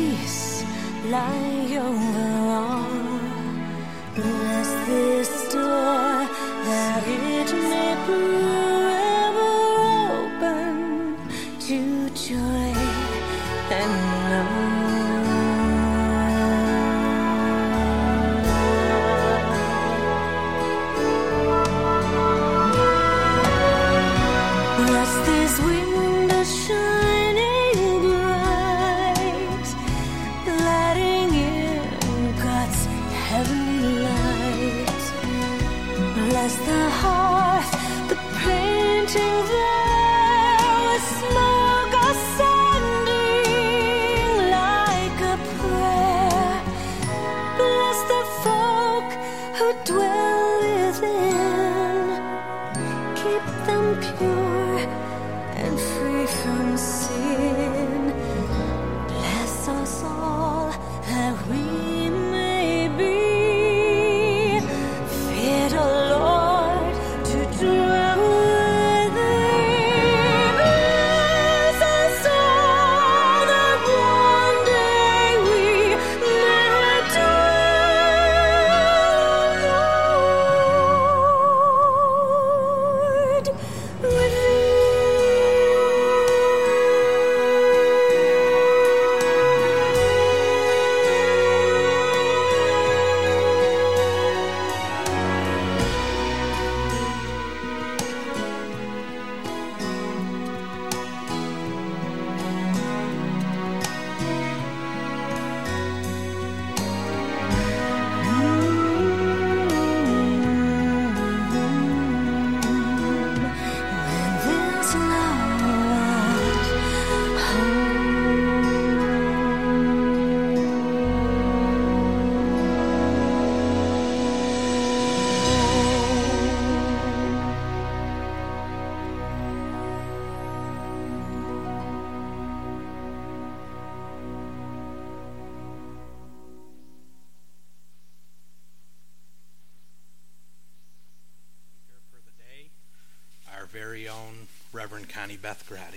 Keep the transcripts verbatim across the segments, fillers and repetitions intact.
peace lie over all. Bless this door that it may forever open to joy and love. Bless the hearth, the painting there, with smoke ascending like a prayer. Bless the folk who dwell within, keep them pure and free from sin. Bless us all that we may be fit alone. Very own Reverend Connie Beth Grady.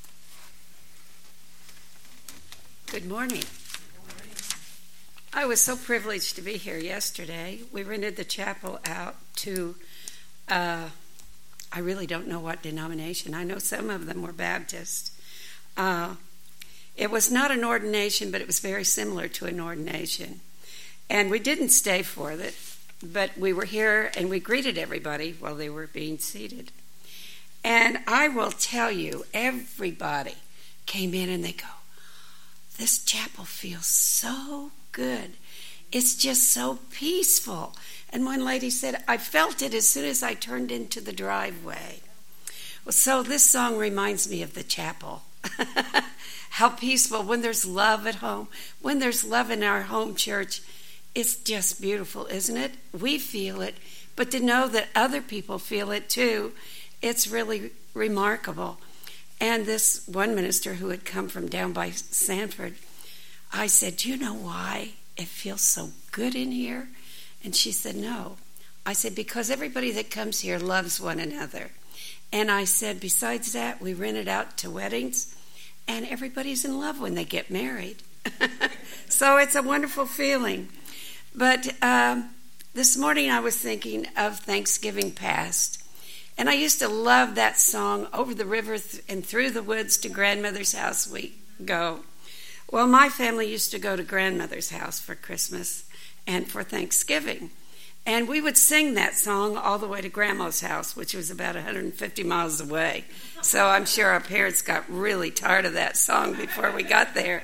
Good morning. Good morning. I was so privileged to be here yesterday. We rented the chapel out to, uh, I really don't know what denomination. I know some of them were Baptist. Uh, it was not an ordination, but it was very similar to an ordination. And we didn't stay for it, but we were here and we greeted everybody while they were being seated. And I will tell you, everybody came in and they go, this chapel feels so good. It's just so peaceful. And one lady said, I felt it as soon as I turned into the driveway. Well, so this song reminds me of the chapel. How peaceful, when there's love at home, when there's love in our home church, it's just beautiful, isn't it? We feel it, but to know that other people feel it too, it's really remarkable. And this one minister who had come from down by Sanford, I said, do you know why it feels so good in here? And she said, no. I said, because everybody that comes here loves one another. And I said, besides that, we rent it out to weddings, and everybody's in love when they get married. So it's a wonderful feeling. But um, this morning I was thinking of Thanksgiving past. And I used to love that song, over the river th- and through the woods to grandmother's house we go. Well, my family used to go to grandmother's house for Christmas and for Thanksgiving. And we would sing that song all the way to grandma's house, which was about one hundred fifty miles away. So I'm sure our parents got really tired of that song before we got there.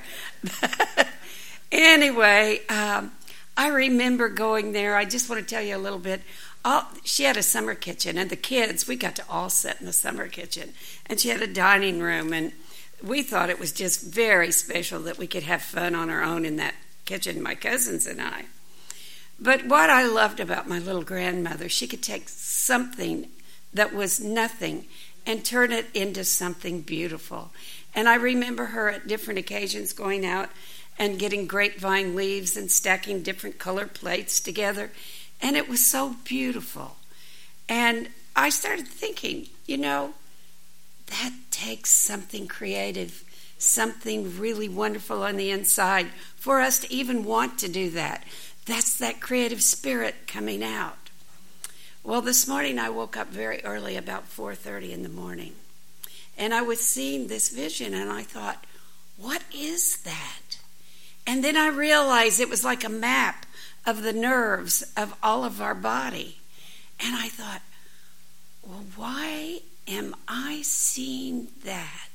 Anyway, um, I remember going there. I just want to tell you a little bit. All, she had a summer kitchen, and the kids, we got to all sit in the summer kitchen. And she had a dining room, and we thought it was just very special that we could have fun on our own in that kitchen, my cousins and I. But what I loved about my little grandmother, she could take something that was nothing and turn it into something beautiful. And I remember her at different occasions going out and getting grapevine leaves and stacking different color plates together. And it was so beautiful. And I started thinking, you know, that takes something creative, something really wonderful on the inside for us to even want to do that. That's that creative spirit coming out. Well, this morning I woke up very early, about four thirty in the morning, and I was seeing this vision, and I thought, what is that? And then I realized it was like a map of the nerves of all of our body. And I thought, well, why am I seeing that?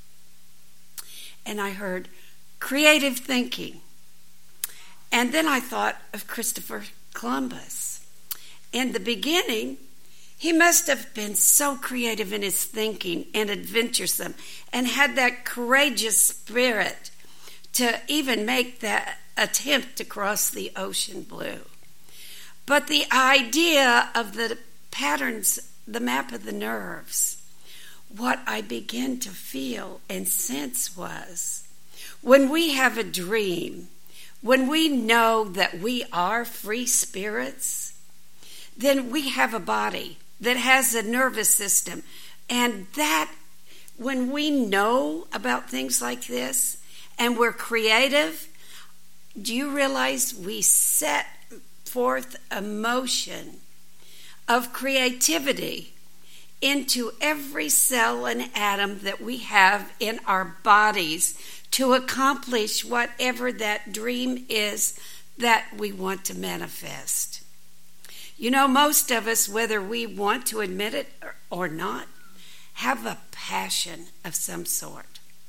And I heard creative thinking. And then I thought of Christopher Columbus. In the beginning, he must have been so creative in his thinking and adventuresome and had that courageous spirit to even make that attempt to cross the ocean blue. But the idea of the patterns, the map of the nerves, what I began to feel and sense was when we have a dream, when we know that we are free spirits, then we have a body that has a nervous system. And that, when we know about things like this and we're creative, do you realize we set forth a motion of creativity into every cell and atom that we have in our bodies to accomplish whatever that dream is that we want to manifest? You know, most of us, whether we want to admit it or not, have a passion of some sort.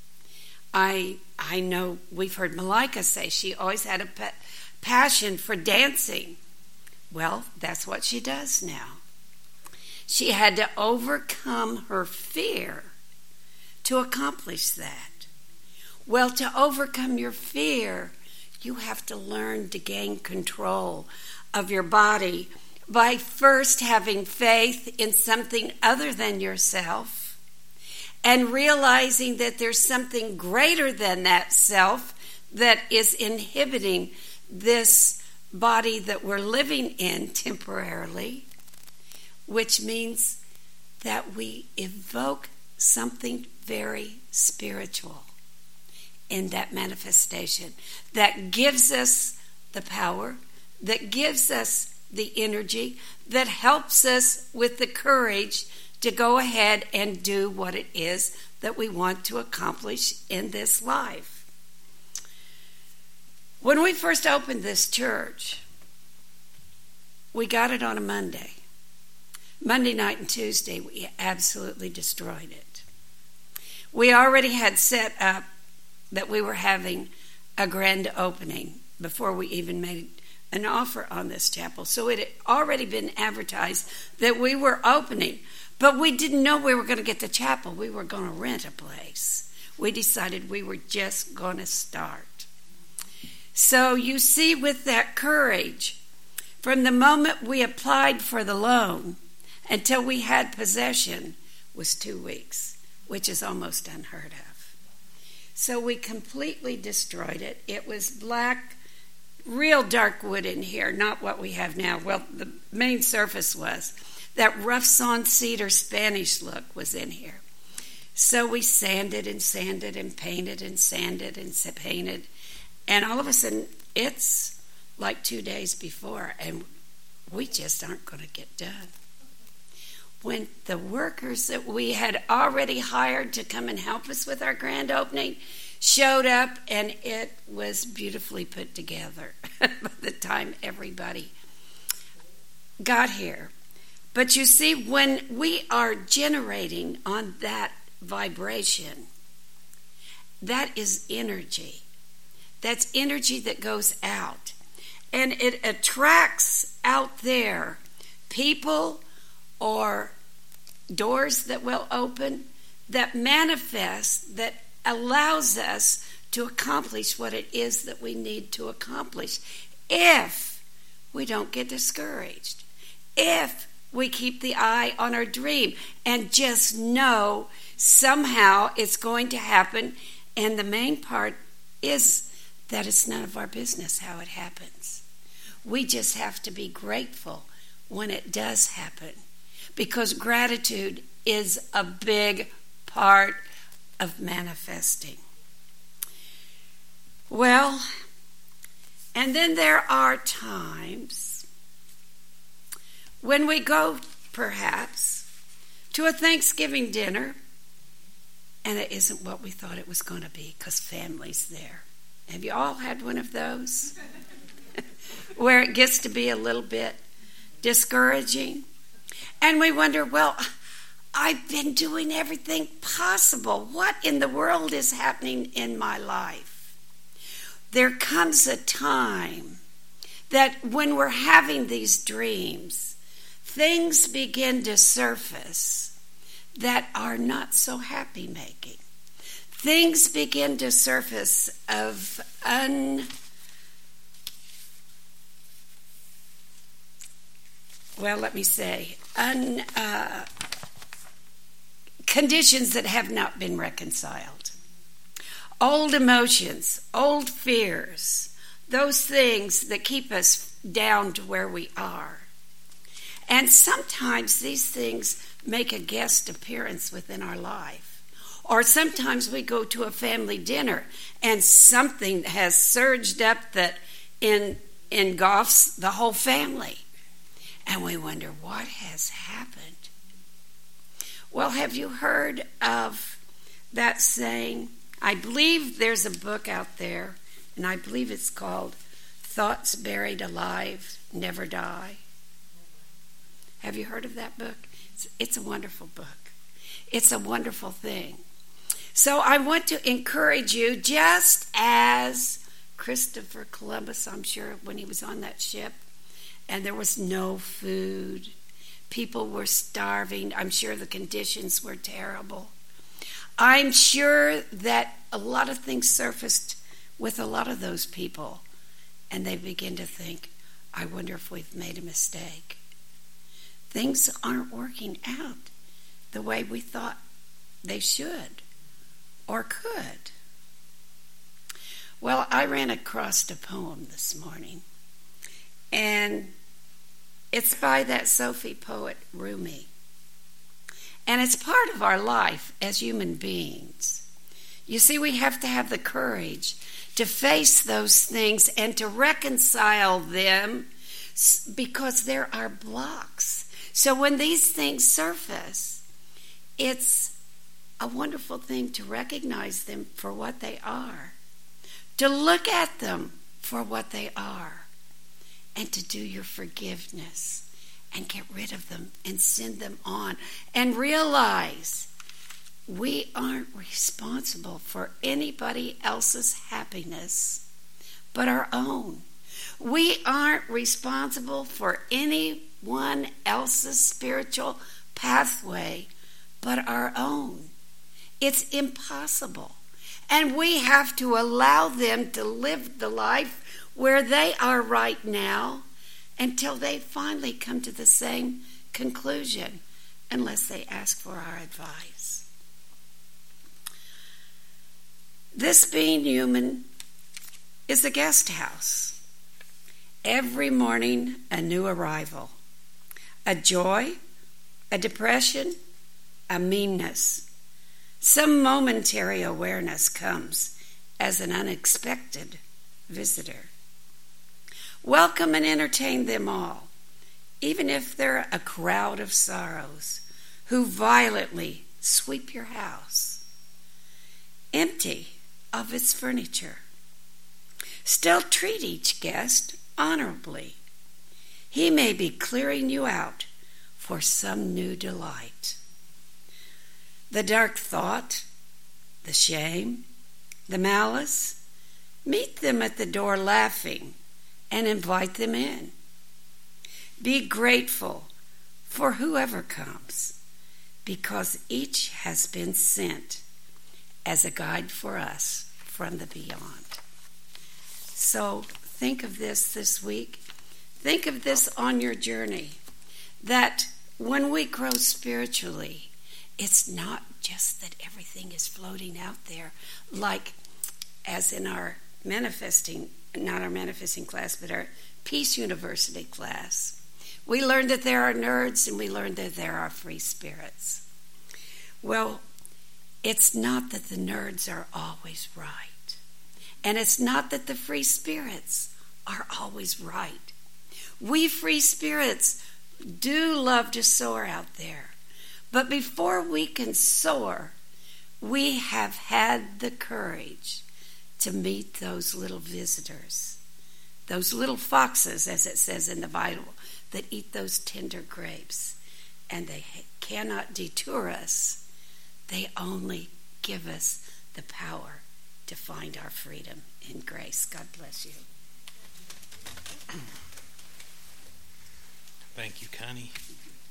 I I know we've heard Malika say she always had a pa- passion for dancing. Well, that's what she does now. She had to overcome her fear to accomplish that. Well, to overcome your fear, you have to learn to gain control of your body by first having faith in something other than yourself and realizing that there's something greater than that self that is inhibiting this body that we're living in temporarily, which means that we evoke something very spiritual in that manifestation that gives us the power, that gives us the energy, that helps us with the courage to go ahead and do what it is that we want to accomplish in this life. When we first opened this church, we got it on a Monday. Monday night and Tuesday, we absolutely destroyed it. We already had set up that we were having a grand opening before we even made an offer on this chapel. So it had already been advertised that we were opening, but we didn't know we were going to get the chapel. We were going to rent a place. We decided we were just going to start. So you see, with that courage, from the moment we applied for the loan until we had possession was two weeks, which is almost unheard of. So we completely destroyed it. It was black, real dark wood in here, not what we have now. Well, the main surface was. That rough sawn cedar Spanish look was in here. So we sanded and sanded and painted and sanded and painted. And all of a sudden, it's like two days before, and we just aren't going to get done. When the workers that we had already hired to come and help us with our grand opening showed up, and it was beautifully put together by the time everybody got here. But you see, when we are generating on that vibration, that is energy. That's energy that goes out. And it attracts out there people or doors that will open, that manifest, that allows us to accomplish what it is that we need to accomplish if we don't get discouraged, if we keep the eye on our dream and just know somehow it's going to happen. And the main part is that it's none of our business how it happens. We just have to be grateful when it does happen, because gratitude is a big part of manifesting. Well, and then there are times when we go, perhaps, to a Thanksgiving dinner, and it isn't what we thought it was going to be because family's there. Have you all had one of those? Where it gets to be a little bit discouraging. And we wonder, well, I've been doing everything possible. What in the world is happening in my life? There comes a time that when we're having these dreams, things begin to surface that are not so happy making. Things begin to surface of un well, let me say, un, uh, conditions that have not been reconciled. Old emotions, old fears, those things that keep us down to where we are. And sometimes these things make a guest appearance within our life. Or sometimes we go to a family dinner and something has surged up that in, engulfs the whole family. And we wonder, what has happened? Well, have you heard of that saying? I believe there's a book out there, and I believe it's called Thoughts Buried Alive Never Die. Have you heard of that book? It's, it's a wonderful book. It's a wonderful thing. So I want to encourage you, just as Christopher Columbus, I'm sure, when he was on that ship, and there was no food. People were starving. I'm sure the conditions were terrible. I'm sure that a lot of things surfaced with a lot of those people, and they begin to think, I wonder if we've made a mistake. Things aren't working out the way we thought they should or could. Well, I ran across a poem this morning, and it's by that Sufi poet Rumi. And it's part of our life as human beings. You see, we have to have the courage to face those things and to reconcile them because there are blocks. So when these things surface, it's a wonderful thing to recognize them for what they are, to look at them for what they are, and to do your forgiveness and get rid of them and send them on and realize we aren't responsible for anybody else's happiness but our own. We aren't responsible for anyone else's spiritual pathway but our own. It's impossible. And we have to allow them to live the life where they are right now until they finally come to the same conclusion, unless they ask for our advice. This being human is a guest house. Every morning, a new arrival. A joy, a depression, a meanness. Some momentary awareness comes as an unexpected visitor. Welcome and entertain them all, even if they're a crowd of sorrows who violently sweep your house, empty of its furniture. Still treat each guest honorably. He may be clearing you out for some new delight. The dark thought, the shame, the malice, meet them at the door laughing and invite them in. Be grateful for whoever comes, because each has been sent as a guide for us from the beyond. So think of this this week. Think of this on your journey, that when we grow spiritually, it's not just that everything is floating out there, like as in our manifesting, not our manifesting class, but our Peace University class. We learned that there are nerds and we learned that there are free spirits. Well, it's not that the nerds are always right. And it's not that the free spirits are always right. We free spirits do love to soar out there. But before we can soar, we have had the courage to meet those little visitors, those little foxes, as it says in the Bible, that eat those tender grapes. And they cannot detour us. They only give us the power to find our freedom in grace. God bless you. Thank you, Connie.